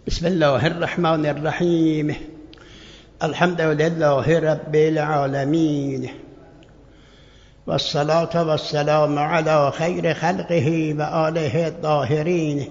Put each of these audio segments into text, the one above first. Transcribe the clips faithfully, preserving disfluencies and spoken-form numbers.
بسم الله الرحمن الرحیم. الحمد لله رب العالمین والصلاة والسلام على خیر خلقه و آله الطاهرین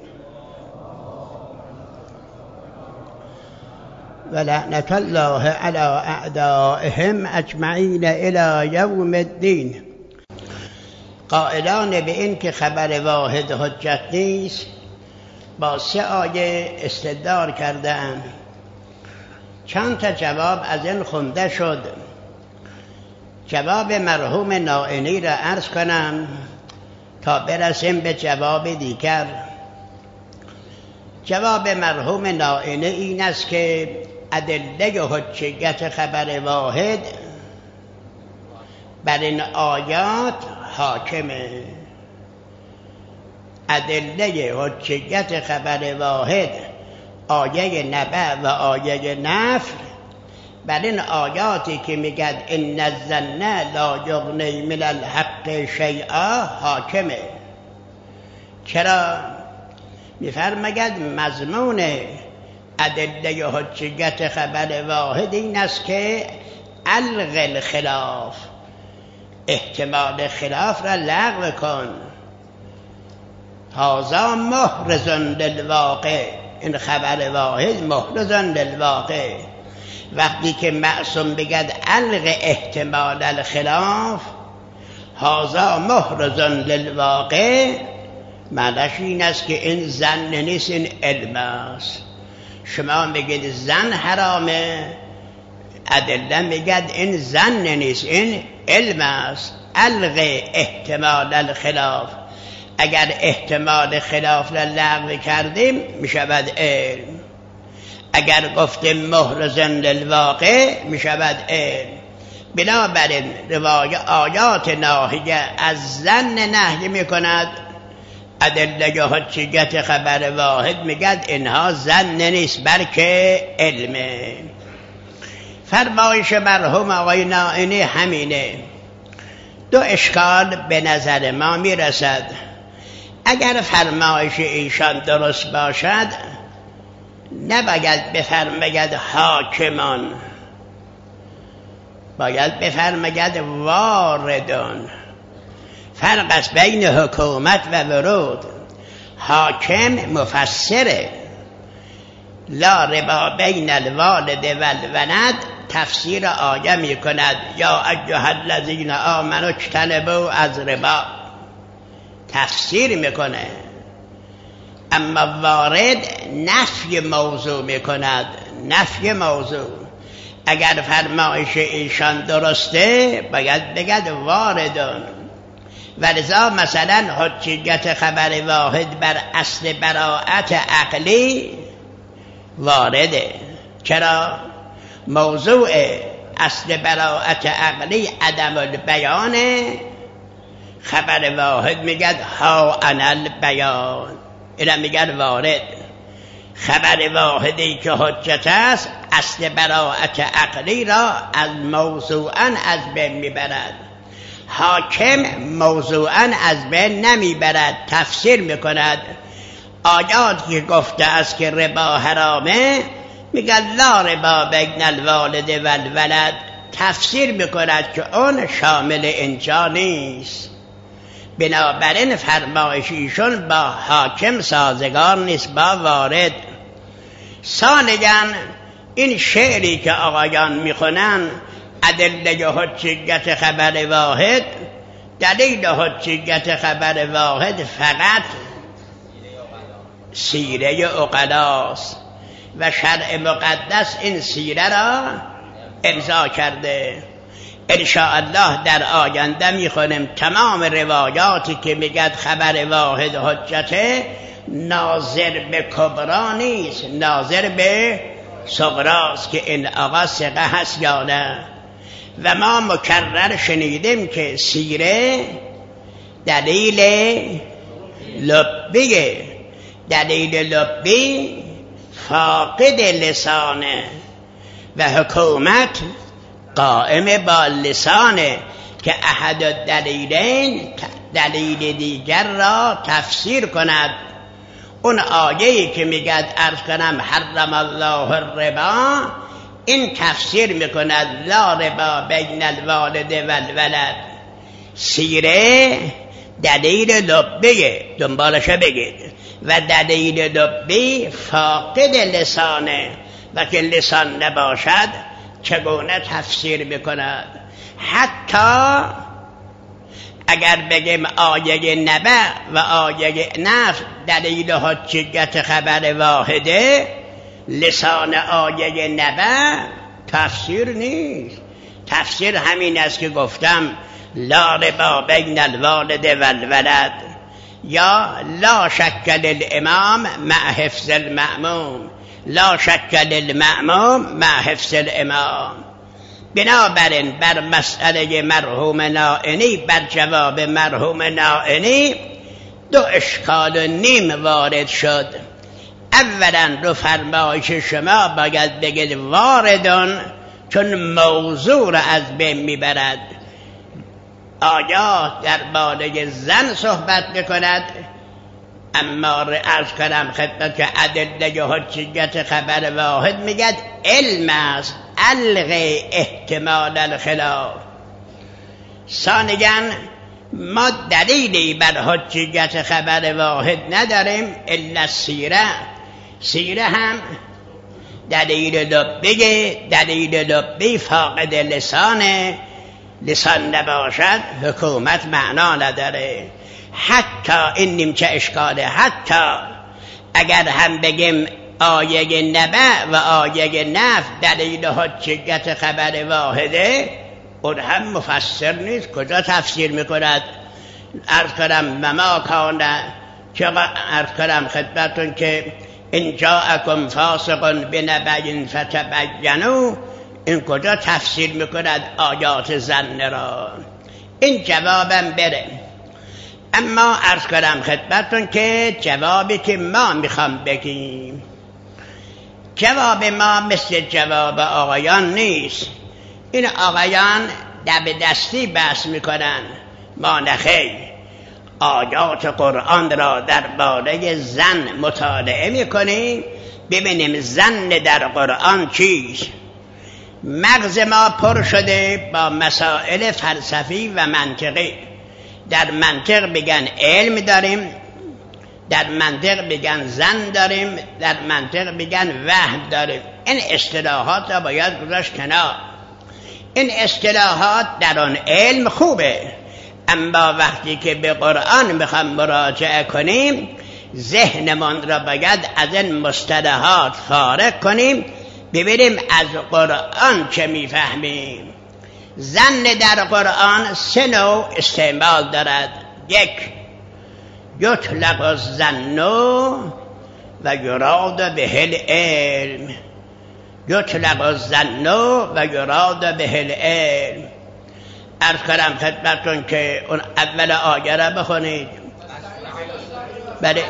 و لعنت الله على اعدائهم اجمعین الی یوم الدین. قائلان به این که خبر واحد حجت نیست با سه آیه استدلال کردند. چند تا جواب از این خونده شد. جواب مرحوم نائینی را عرض کنم تا برسیم به جواب دیگر. جواب مرحوم نائینی این است که ادله حجیت خبر واحد بر این آیات حاکمه. ادله حجیت خبر واحد آیه نبع و آیه نفی بر این آیاتی که میگد ان الظن لا یغنی من الحق شیئا حاکمه. چرا؟ میفرماید مضمون ادله حجیت خبر واحد این است که الغ الخلاف، احتمال خلاف را لغو کن. هذا محرز للواقع، این خبر واحد محرز للواقع. وقتی که معصوم بگد الغ احتمال الخلاف، هذا محرز للواقع، معنیش این است که این ظن نیست، این علم است. شما میگید ظن حرامه، ادله میگد این ظن نیست، این علم است. الغ احتمال الخلاف، اگر احتمال خلاف را لغو کردیم میشود علم. اگر گفتیم محرز للواقع میشود علم. بنابراین روای آیات ناهیه از ظن نهی میکند. ادله حجیت خبر واحد میگد اینها ظن نیست بلکه علمه. فرمایش مرحوم آقای نائینی همینه. دو اشکال به نظر ما میرسد. اگر فرمایش ایشان درست باشد نباید بفرماید حاکمان، باید بفرماید واردون. فرق است بین حکومت و ورود. حاکم مفسره. لا ربا بین الوالد و الولد تفسیر آیه می کند یا ایها الذین آمنوا اجتنبوا از ربا، تفسیر میکنه. اما وارد نفی موضوع میکند، نفی موضوع. اگر فرمایش ایشان درسته باید بگد واردون. ولذا مثلا حجیت خبر واحد بر اصل براءت عقلی وارده. چرا؟ موضوع اصل براءت عقلی عدم البیانه. خبر واحد میگد ها انا البیان، اینا میگن وارد. خبر واحدی که حجت است اصل براءت عقلی را از موضوعا از بین میبرد. حاکم موضوعا از بین نمیبرد، تفسیر میکند. آیاتی که گفته است که ربا حرامه میگن لا ربا بین الوالد و الولد، تفسیر میکند که اون شامل اینجا نیست. بنابراین فرمایشیشون با حاکم سازگار نیست، با وارد. ثانیاً این شعری که آقایان میخونن ادله حجیت خبر واحد، دلیل حجیت خبر واحد فقط سیره عقلاست و شرع مقدس این سیره را امضا کرده. انشاءالله در آینده میخونیم تمام روایاتی که میگد خبر واحد حجته ناظر به کبرا نیست، ناظر به صغراست که این آقا ثقه هست یا نه. و ما مکرر شنیدیم که سیره دلیل لبیه، دلیل لبی فاقد لسانه و حکومت قائم با لسانه که احد دلیلین دلیل دیگر را تفسیر کند. اون آیه‌ای که میگد عرض کنم حرم الله الربا، این تفسیر میکند لا ربا بین الوالد و الولد. سیره دلیل لبه دنبالش بگید و دلیل لبه فاقد لسانه و که لسان نباشد چگونه تفسیر میکند. حتی اگر بگیم آیه نبع و آیه نفی دلیل حجیت خبر واحده، لسان آیه نبع تفسیر نیست. تفسیر همین است که گفتم لا ربا بین الوالد و الولد، یا لا شک للامام مع حفظ المأموم، لا شک للمأموم مع حفظ الامام. بنابراین بر مسئله مرحوم نائینی، بر جواب مرحوم نائینی دو اشکال و نیم وارد شد. اولا رو فرمایش شما باید بگید واردون، چون موضوع را از بین میبرد. آیات در باره زن صحبت میکند، اما عرض کنم خدمت که ادله حجیت خبر واحد میگد علم است الغی احتمال الخلاف. ثانیاً ما دلیلی بر حجیت خبر واحد نداریم الا سیره. سیره هم دلیل لبه، دلیل لبه فاقد لسانه، لسان نباشد حکومت معنا نداره. حتی این نیمچه اشکاله، حتی اگر هم بگیم آیه نبع و آیه نفی دلیل حجیت خبر واحده، اون هم مفسر نیست. کجا تفسیر میکند؟ عرض کنم مما کانه که عرض کنم خدمتون که ان جاءکم فاسق بنبأ فتبینوا، این کجا تفسیر میکند آیات زن را؟ این جوابم بره. اما عرض کنم خدمتون که جوابی که ما میخوام بگیم، جواب ما مثل جواب آقایان نیست. این آقایان دب دستی بحث میکنن، ما نخیر. آیات قرآن را در باره زن مطالعه میکنیم، ببینیم زن در قرآن چیست. مغز ما پر شده با مسائل فلسفی و منطقی. در منطق بگن علم داریم، در منطق بگن زن داریم، در منطق بگن وهم داریم. این اصطلاحات را باید گذاشت کنار. این اصطلاحات در آن علم خوبه، اما وقتی که به قرآن میخوام مراجعه کنیم، ذهنمان را باید از این مصطلحات فارغ کنیم، ببینیم از قرآن چه میفهمیم. زن در قرآن سه نوع استعمال دارد. یک، یطلق الظن و یراد به العلم. یطلق الظن و یراد به العلم. عرض کنم خدمتتون که اون اول آیه را بخونید. بله.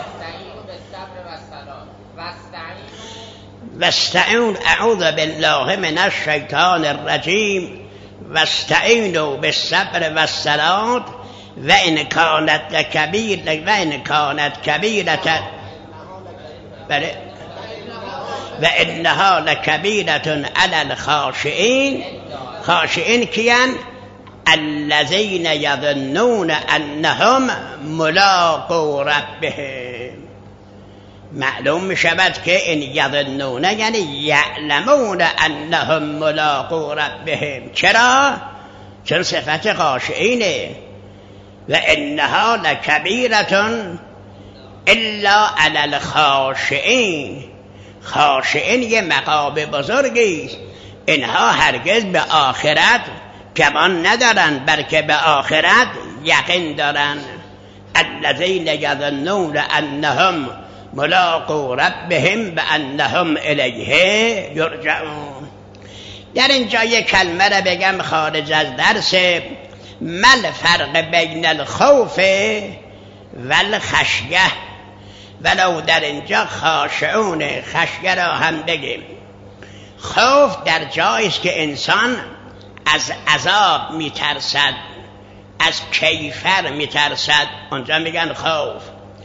واستعینوا اعوذ بالله من الشیطان الرجیم واستعینوا بالصبر والصلاة و ان کانت لکبیر و ان کانت کبیرة بله و انها لکبیرة علی الخاشعین. خاشعین کیان؟ الذین یظنون انهم ملاقو ربهم. معلوم می شود که این یظنون یعنی یعلمون انهم ملاقو ربهم. چرا؟ چون صفت خاشعینه. و انها لکبیرة الا علی الخاشعین. خاشعین یه مقام بزرگی است. اینها هرگز به آخرت گمان ندارن، بلکه به آخرت یقین دارن. الذین یظنون انهم ملاقو ربهم و انهم الیه یرجعون. در اینجا یک کلمه را بگم خارج از درس. مل فرق بین الخوف و الخشیه، ولو در اینجا خاشعون خشیه را هم بگیم. خوف در جایی است که انسان از عذاب میترسد، از کیفر میترسد، اونجا میگن خوف.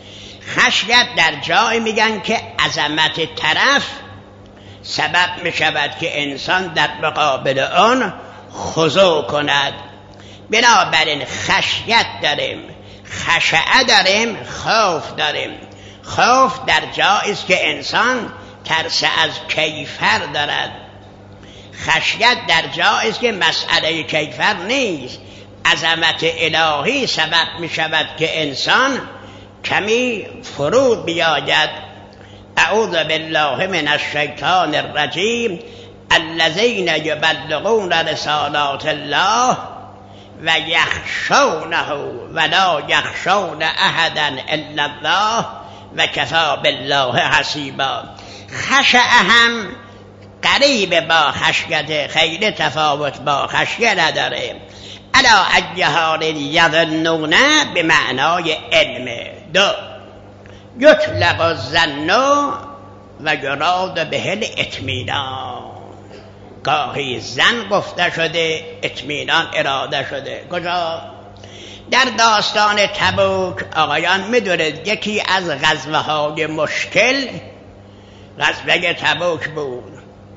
خشیت در جای میگن که عظمت طرف سبب میشود که انسان در مقابل آن خضوع کند. بنابراین خشیت داریم، خشعه داریم، خوف داریم. خوف در جایی است که انسان ترس از کیفر دارد. خشیت در جایی است که مسئله کیفر نیست، عظمت الهی سبب می شود که انسان کمی فرود بیاید. اعوذ بالله من الشیطان الرجیم الذین یبلغون رسالات الله و یخشونه ولا یخشون احدا الا الله و کفی بالله حسیبا. خشع هم قریب با خشیت، خیلی تفاوت با خشیت نداره. علا ای حال یظنون به معنای علم. دو یطلق الظن و یراد به الاطمینان. گاهی زن گفته شده، اطمینان اراده شده. کجا؟ در داستان تبوک آقایان میدونید یکی از غزوه های مشکل غزوه تبوک بود.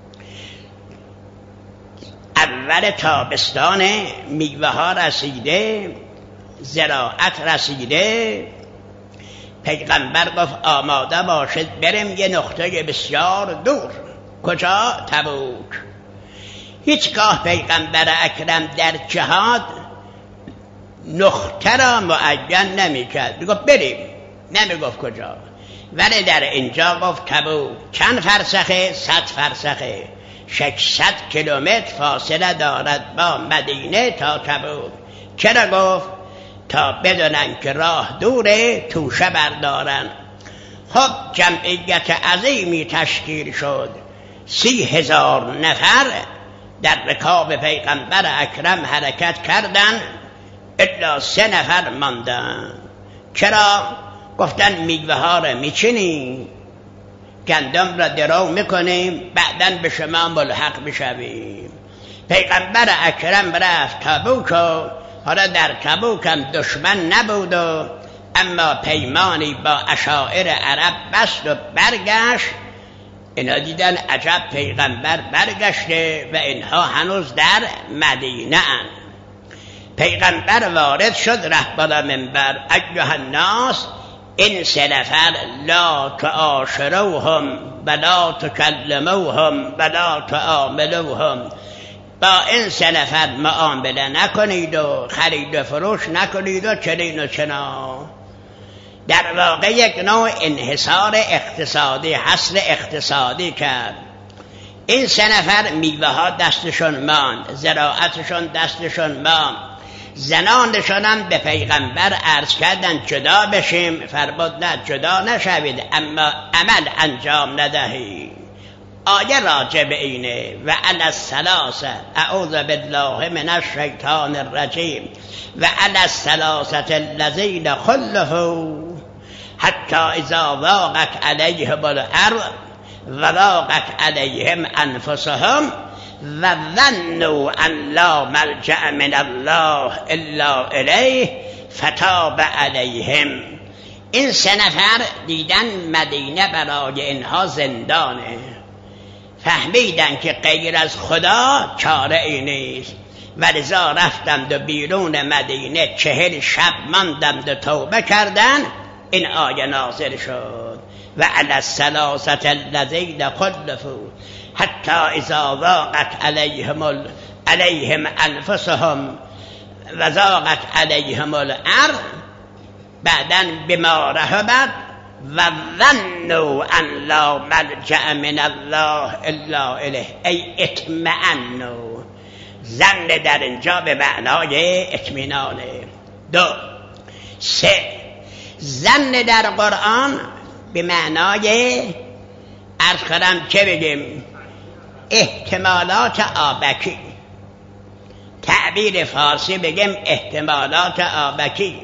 اول تابستان میوه ها رسیده، زراعت رسیده. پیغمبر گفت آماده باشید بریم یه نقطه بسیار دور. کجا؟ تبوک. هیچگاه پیغمبر اکرم در جهاد نقطه را معین نمی کرد، گفت بریم، نمی گفت کجا. ولی در اینجا گفت تبوک. چند فرسخه؟ صد فرسخه، ششصد کیلومتر فاصله دارد با مدینه تا تبوک. چرا گفت؟ تا بدونن که راه دوره، توشه بردارن. خب جمعیت عظیمی تشکیل شد، سی هزار نفر در رکاب پیغمبر اکرم حرکت کردن، الا سه نفر ماندن. چرا؟ گفتن میوه ها را میچینیم، گندم را درو میکنیم، بعداً به شما ملحق بشویم. پیغمبر اکرم رفت تبوک و حالا در تبوک هم دشمن نبود و اما پیمانی با اشاعره عرب بست و برگشت. اینا دیدن عجب پیغمبر برگشته و اینها هنوز در مدینه اند. پیغمبر وارد شد، رفت بالا منبر. ایها الناس این سه نفر لا تعاشروهم ولا تکلموهم ولا تعاملوهم. با این سه نفر معامله نکنید و خرید و فروش نکنید و چنین و چنا. در واقع یک نوع انحصار اقتصادی، حصر اقتصادی کرد. این سه نفر میوه ها دستشون ماند، زراعتشون دستشون ماند. زنانشون هم به پیغمبر عرض کردن جدا بشیم، فرمود نه جدا نشوید اما عمل انجام ندهید. آیه راجع به اینه و علی الثلاثه اعوذ بالله من الشیطان الرجیم و علی الثلاثه الذین خلفوا حتی اذا ضاقت علیهم الارض و ضاقت علیهم انفسهم و ظنوا ان لا ملجأ من الله الا الیه فتاب علیهم. این سه نفر دیدن مدینه برای اینها زندانه، فهمیدن که غیر از خدا چاره ای نیست و لذا رفتند و بیرون مدینه چهل شب ماندند و توبه کردن. این آیه نازل شد و علی الثلاثه الذین خلفوا حتی اذا ضاقت علیهم ال... علیهم انفسهم و ضاقت علیهم الارض بعداً بما رحبت و ظنوا ان لا ملجأ من الله الا الیه ای اطمئنوا. ظن در اینجا به معنای اطمینانه. دو سه ظن در قرآن به معنای عرض کردم چه بگیم احتمالات آبکی. تعبیر فارسی بگیم احتمالات آبکی،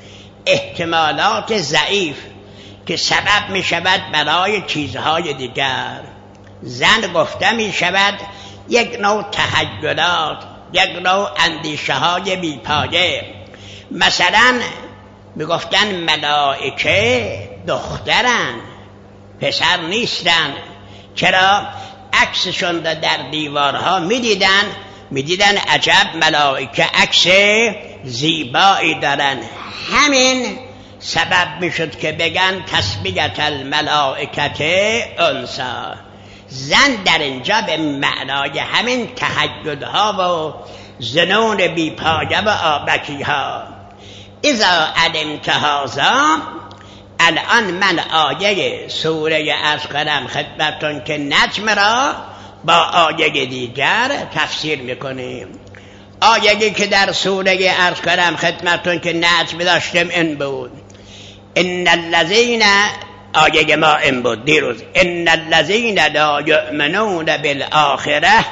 احتمالات ضعیف که سبب می شود برای چیزهای دیگر. زن گفته می شود یک نوع تخیلات، یک نوع اندیشه های بی پایه. مثلا می گفتن ملائکه دخترن، پسر نیستن. چرا؟ عکسشون را در دیوارها میدیدن میدیدن عجب ملائکه عکس زیبایی دارن. همین سبب میشد که بگن تسمیت الملائکت انثا. زن در اینجا به معنای همین تهیدها و ظنون بیپایه و آبکیها. اذا علمت هذا، الان من آیه سوره عرض کنم خدمتون که نجم را با آیه دیگر تفسیر میکنیم. آیه‌ای که در سوره عرض کنم خدمتون که نجم داشتیم این بود: ان الذین، آیه ما این بود دیروز، ان الذین لا یؤمنون بالآخره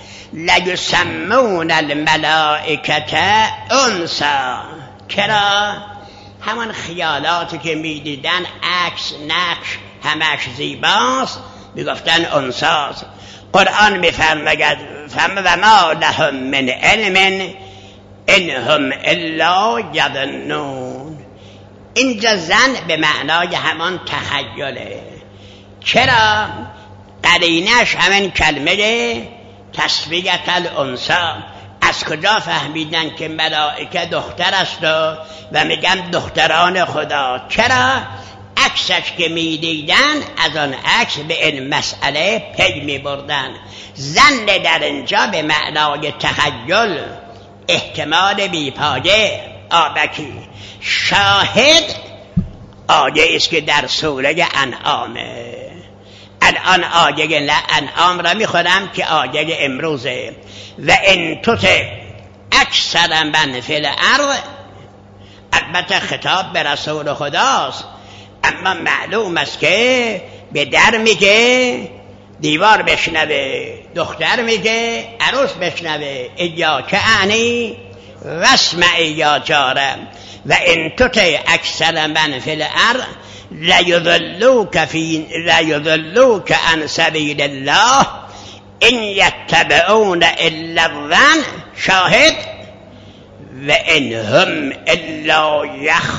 لیسمون الملائکة انثا. چرا؟ همان خیالاتی که میدیدن عکس نقش همش زیباست میگفتن انثاست. قرآن میفرماید و ما لهم من علم ان هم الا یظنون. اینجا زن به معنای همان تخیله. چرا؟ قرینش همین کلمه تسمیت الانثی. از کجا فهمیدن که ملائکه دختر است و میگن دختران خدا؟ چرا؟ عکسش که میدیدن از آن عکس به این مسئله پی میبردن. زن در اینجا به معنای تخیل، احتمال بیپایه، آبکی. شاهد آیه است که در سوره انعامه. الان آیه انعام را میخونم که آیه امروزه: و ان تطع اکثر من فی الارض. البته خطاب به رسول خداست، اما معلوم است که به در میگه دیوار بشنوه، دختر میگه عروس بشنوه. ایاک اعنی واسمعی یا جارم و ان تطع اکثر من فی الارض لیضلوک فی لیضلوک عن سبیل الله ان یتبعون الا الظن. شاهد و ان هم الا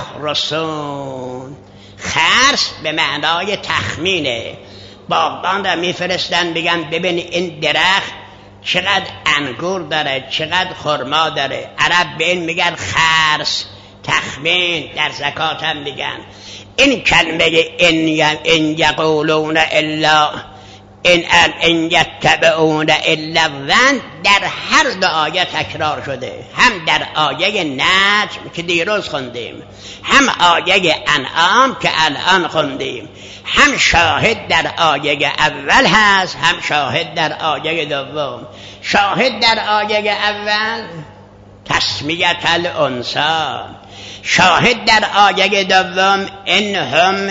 یخرصون. خرس به معنای تخمینه. باغبان را میفرستن بگن ببین این درخت چقدر انگور داره، چقدر خرما داره. عرب به این میگن خرس، تخمین. در زکات هم میگن. این کلمه ان یقولون الا ان ان یتبعون الا الظن در هر دو آیه تکرار شده، هم در آیه نجم که دیروز خوندیم، هم آیه انعام که الان خوندیم. هم شاهد در آیه اول هست، هم شاهد در آیه دوم. شاهد در آیه اول تسمیت الانثی، شاهد در آیه دوم ان هم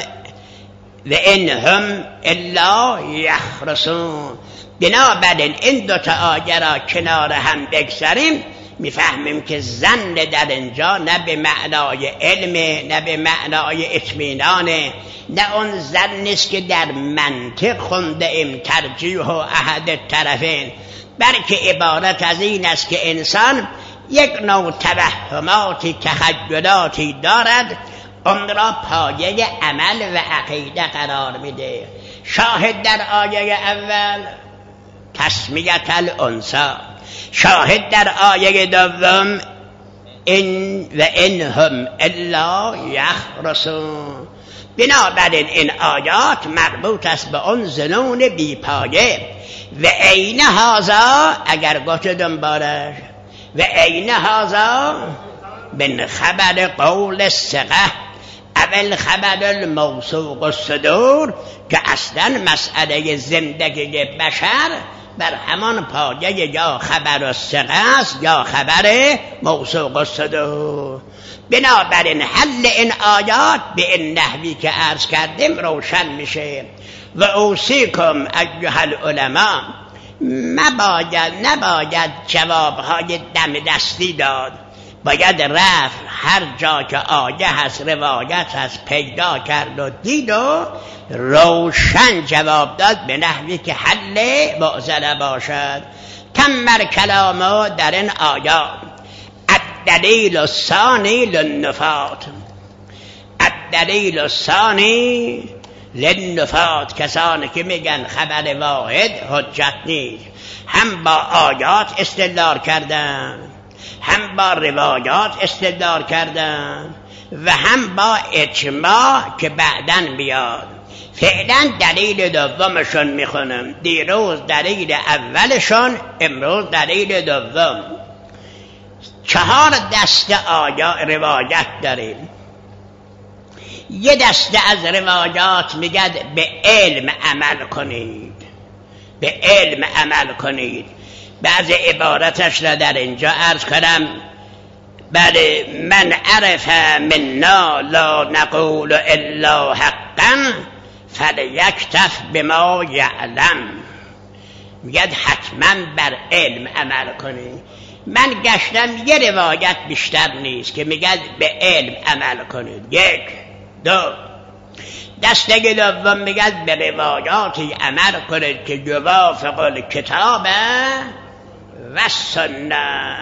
و ان هم الا یخرصون. بنابراین این دو تا آیه را کنار هم بگذاریم میفهمیم که زن در اینجا نه به معنای علم، نه به معنای اطمینان، نه اون زن نیست که در منطق خونده ایم ترجیح و احد طرفین، بلکه عبارت از این است که انسان یک نوع توهماتی، تخیلاتی دارد، اون را پایه عمل و عقیده قرار میده. شاهد در آیه اول تسمیت الانثی، شاهد در آیه دوم ان و ان هم الا یخرصون. بنابراین این آیات مربوط است به اون ظنون بیپایه. و عین هذا، اگر گفت دنبالش و عین هذا من خبر قول الثقه اول خبر الموثوق الصدور، که اصلا مسئله زندگی بشر بر همان پایه یا خبر الثقه است یا خبر موثوق الصدور. بنابراین حل این آیات به این نحوی که عرض کردیم روشن میشه. و اوصیکم ایها العلماء، نباید نباید جوابهای دم دستی داد، باید رفت هر جا که آیه هست، روایت هست، پیدا کرد و دید و روشن جواب داد به نحوی که حل معضله باشد. تمر کلامو در این آیات. الدلیل الثانی للنفات، دلیل و ثانی للنفات، کسانی که میگن خبر واحد حجت نیست، هم با آیات استدلال کردن، هم با روایات استدلال کردن و هم با اجماع که بعداً بیاد. فعلا دلیل دومشون میخونم، دیروز دلیل اولشون، امروز دلیل دوم. چهار دسته آیا روایت داریم. یه دسته از روایات میگد به علم عمل کنید، به علم عمل کنید. بعض عبارتش را در اینجا عرض کنم. بله، من عرف منا لا نقول الا حقا فلیکتف بما یعلم. میگد حتما بر علم عمل کنید. من گشتم یه روایت بیشتر نیست که میگد به علم عمل کنید. یک دو دسته دوم میگد به روایاتی عمل کنید که یوافق الکتاب و سنت.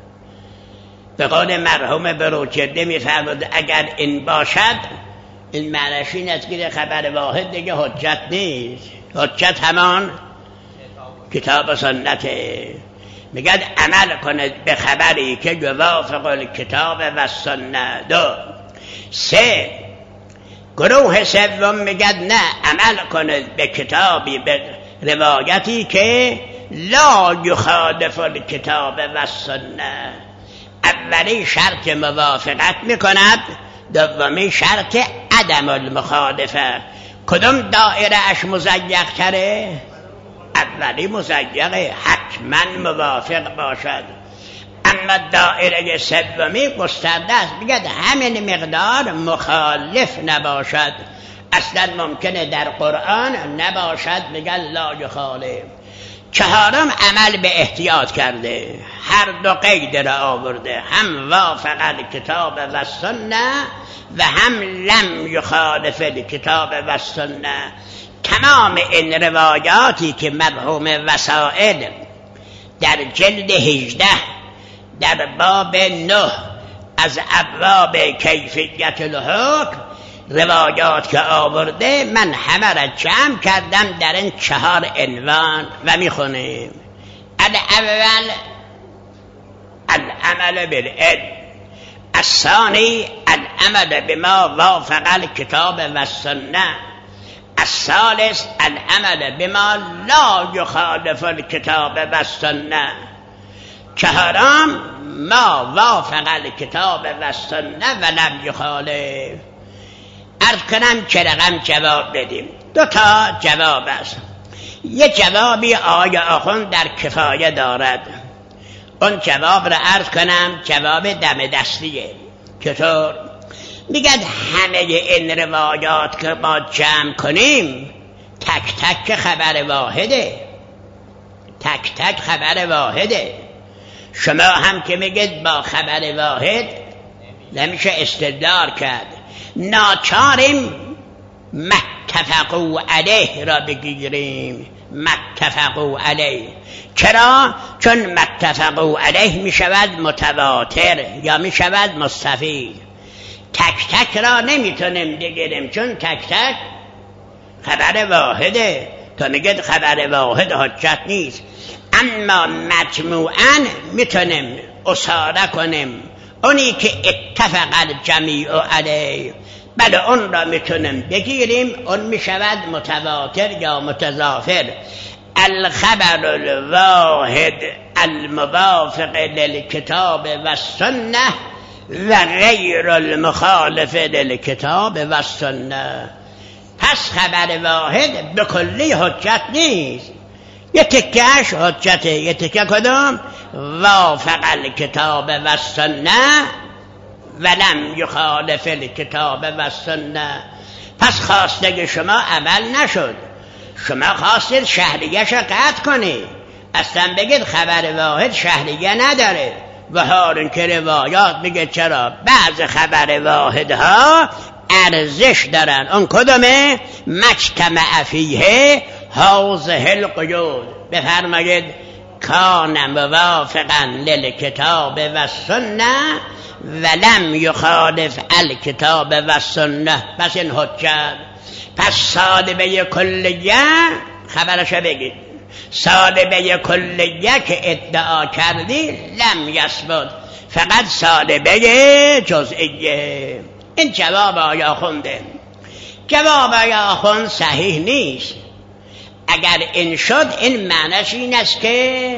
به قول مرحوم بروجرده میفرمود اگر این باشد، این معنیش این است که خبر واحد دیگه حجت نیست، حجت همان کتاب و سنته. میگد عمل کنید به خبری که یوافق الکتاب و سنت. دو سه گروه سوم میگد نه، عمل کنید به کتابی، به روایتی که لا یخالف الکتاب و سنت. اولی شرط موافقت میکند، دومی شرط عدم المخالفه. کدوم دایره اش مزیق تره؟ اولی مزیقه، حتما موافق باشد. اما دایره سومی گسترده است، میگه همین مقدار مخالف نباشد. اصلا ممکنه در قرآن نباشد، میگه لا یخالف. چهارم عمل به احتیاط کرده، هر دو قید را آورده، هم وافق الکتاب و سنت و هم لم یخالف الکتاب و سنت. تمام این روایاتی که مرحوم وسائل در جلد هجده در باب نه از ابواب کیفیت الحکم روایات که آورده، من همه را جمع کردم در این چهار عنوان و میخونیم. الاول العمل بالعلم، الثانی العمل بما وافق الکتاب و سنت، الثالث العمل بما لا یخالف الکتاب و سنت، چهارم ما وافق الکتاب و سنت و لم یخالف. عرض کنم چه رقم جواب بدیم. دو تا جواب است. یه جوابی آقای آخوند در کفایه دارد، اون جواب را عرض کنم، جواب دم دستیه. چطور؟ میگد همه این روایات که ما جمع کنیم تک تک خبر واحده، تک تک خبر واحده. شما هم که میگید با خبر واحد نمیشه استدلال کرد، ناچاریم متفقو علیه را بگیریم. متفقو علیه چرا؟ چون متفقو علیه میشود متواتر یا میشود مستفید. تک تک را نمیتونیم بگیریم چون تک تک خبر واحده. تا میگید خبر واحد حجت نیست، اما مجموعاً میتونیم اصاره کنیم اونی که اتفق الجمیع علیه، بله اون را میتونیم بگیریم، اون میشود متواتر یا متضافر. الخبر الواحد الموافق للکتاب و سنت و غیر المخالف للکتاب و سنت. پس خبر واحد به کلی حجت نیست، یه تکهش حجته. یه تکه کدام؟ وافق الکتاب و سنت ولم یخالف الکتاب و سنت. پس خواسته شما عمل نشد، شما خواستید شهریه‌ش قطع کنید، اصلا بگید خبر واحد شهریه نداره. و حال که روایات میگه چرا بعض خبر واحدها ارزش دارن. اون کدومه؟ مجتمع فیه هذه القیود. بفرمایید کان موافقا للکتاب و سنه ولم یخالف الکتاب و سنه. پس این حجت، پس صادبه کلیه خبرش بگید، صادبه کلیه که ادعا کردی لم یثبت، فقط صادبه جزئیه. این جواب آقای آخونده. جواب آقای آخوند صحیح نیست. اگر این شد این معنیش این است که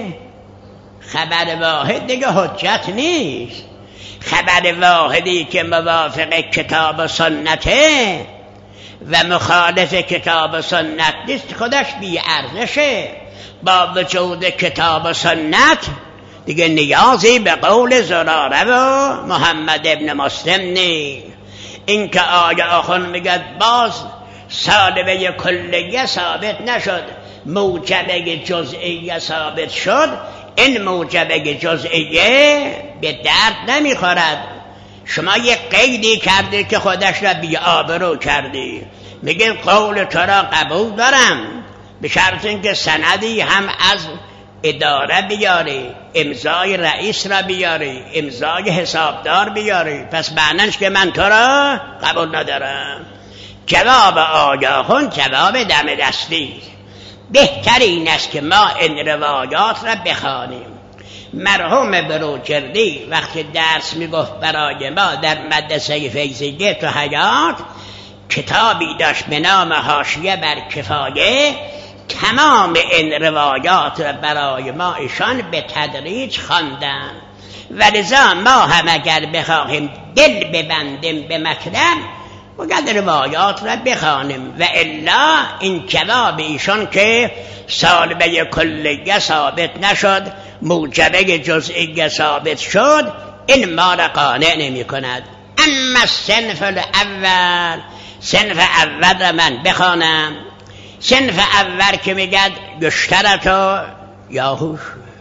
خبر واحد دیگه حجت نیست. خبر واحدی که موافق کتاب و سنته و مخالف کتاب و سنت نیست خودش بی ارزشه. با وجود کتاب و سنت دیگه نیازی به قول زراره و محمد ابن مسلم نیست. این که آقای آخوند میگه باز صادبه کلیه ثابت نشد، موجبه جزئیه ثابت شد، این موجبه جزئیه به درد نمیخورد. شما یک قیدی کردی که خودش را بی آبرو کردی، میگین قول تو را قبول دارم به شرط اینکه سندی هم از اداره بیاری، امضای رئیس را بیاری، امضای حسابدار بیاری، پس معنیش که من تو را قبول ندارم. جواب آقایان جواب دم دستی. بهترین است که ما این روایات را بخوانیم. مرحوم بروجردی وقتی درس میگفت برای ما در مدرسه فیضیه تو حیات، کتابی داشت به نام حاشیه بر کفایه، تمام این روایات را برای ما ایشان به تدریج خواندن. ولذا ما هم اگر بخواهیم دل ببندیم به مطلب باید روایات را بخوانیم، و الا این جواب ایشان که صادبه کلیه ثابت نشد، موجبه جزئیه ثابت شد، این ما را قانع نمی کند. اما صنف الاول، صنف اول را من بخوانم. صنف اول که میگد گشترتو یاهوش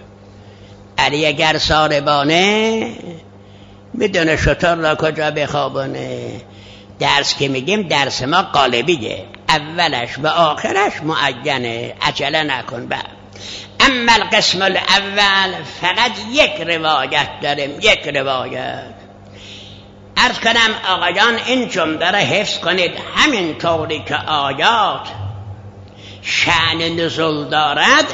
علی اگر ساربانه میدونه شطور را کجا بخوابونه. درس که میگیم درس ما قالبیه، اولش و آخرش معینه، عجله نکن. با اما القسم الاول فقط یک روایت داریم، یک روایت. عرض کنم آقایان این جمله را حفظ کنید، همین طوری که آیات شأن نزول دارد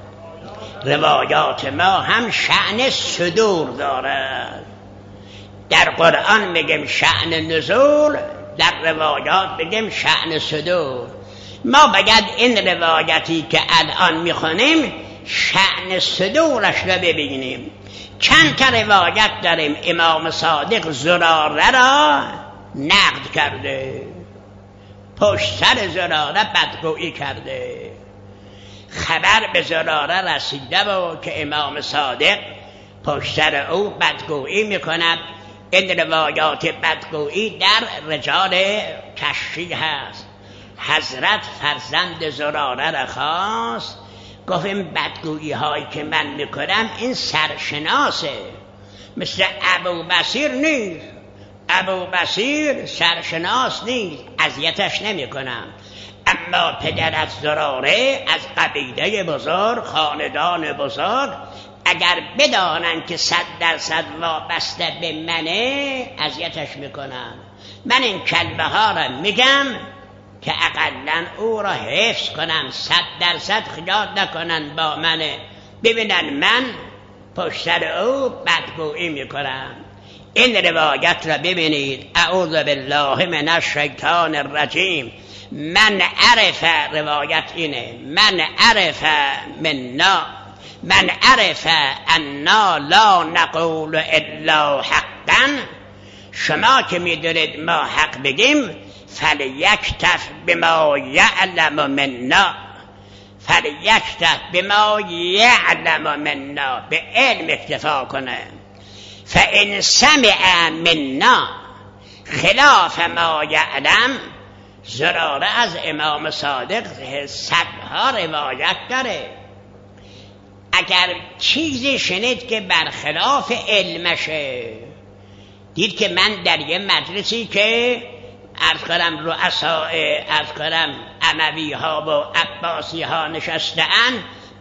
روایات ما هم شأن صدور دارد. در قرآن میگیم شأن نزول، در روایات بگیم شأن صدور. ما باید این روایتی که الان میخونیم شأن صدورش رو ببینیم. چند تا روایت داریم امام صادق زراره را نقد کرده، پشت سر زراره بدگویی کرده. خبر به زراره رسیده و که امام صادق پشت سر او بدگویی میکند. این روایات بدگویی در رجال کشفی هست. حضرت فرزند زراره را خواست، گفت این بدگویی هایی که من میکنم این سرشناسه، مثل ابو بصیر نیست. ابو بصیر سرشناس نیست، اذیتش نمی کنم. اما پدرت زراره از قبیله بزرگ، خاندان بزرگ، اگر بدانن که صد درصد وابسته به منه اذیتش میکنن. من این کلمه ها را میگم که اقلن او را حفظ کنن، صد درصد خیال نکنن با منه، ببینن من پشت سر او بدگویی میکنم. این روایت را ببینید. اعوذ بالله من الشیطان الرجیم. من عرف، روایت اینه، من عرف منا، من عرف انا لا نقول الا حقا. شما که میدونید ما حق بگیم، فلیکتف بما یعلم منا، فلیکتف بما یعلم منا، به علم اکتفا کنه. فان سمع منا خلاف ما یعلم. زراره از امام صادق صدها روایت داره، اگر چیزی شنید که برخلاف علمشه، دید که من در یه مجلسی که عرض کنم رؤساء عرض کنم اموی ها و عباسی ها نشسته‌اند،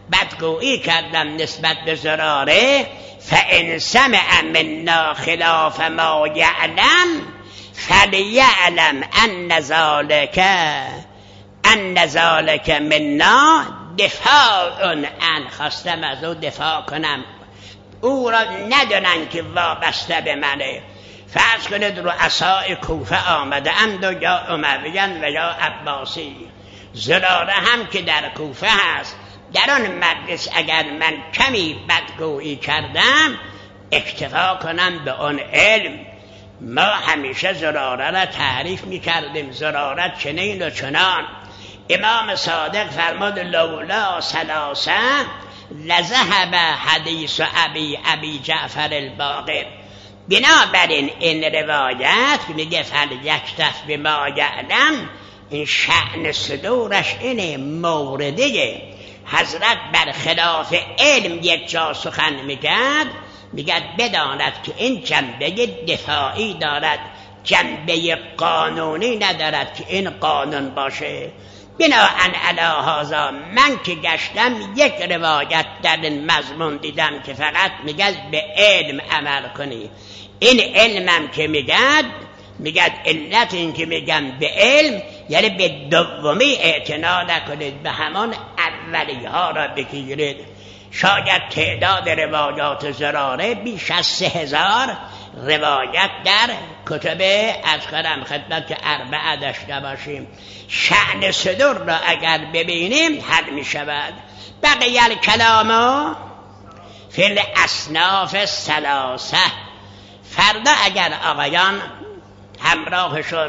بدگویی کردم نسبت به زراره، فإن سمع منا خلاف ما یعلم فلیعلم ان ذلک ان ذلک منا دفاع عن. خواستم از او دفاع کنم، او را ندانن که وابسته به منه. فرض کنید رؤسای کوفه آمده اند و یا امویان و یا عباسی، زراره هم که در کوفه هست، در آن مجلس اگر من کمی بدگویی کردم اکتفا کنم به آن علم. ما همیشه زراره را تعریف می کردیم، زراره چنین و چنان. امام صادق فرمود لولا ثلاثه لذهب حدیث ابی ابی جعفر الباقر. بنابراین این روایت میگه فلیکتف بما یعلم، این شأن صدورش اینه، مورده حضرت بر خلاف علم یک جا سخن میگد، میگد بداند که این جنبه دفاعی دارد، جنبه قانونی ندارد که این قانون باشه. بناهن علی هذا من که گشتم یک روایت در این مضمون دیدم که فقط میگد به علم عمل کنی. این علمم که میگد میگد علت این که میگم به علم یعنی به دومی اعتنا نکنید، به همان اولی ها را بگیرید. شاید تعداد روایات زراره بیش از سه هزار روایت در کتب از کنم خدمت که اربعه داشته باشیم. شأن صدور را اگر ببینیم حل می شود. بقیه الکلام فی الاصناف الثلاثه. فردا اگر آقایان همراهشون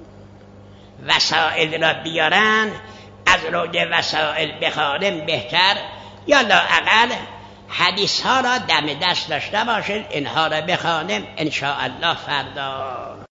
وسائل را بیارن، از روی وسائل بخوانیم بهتر، یا لااقل حدیث ها را دم دست داشته باشید، اینها را بخوانیم ان شاء الله فردا.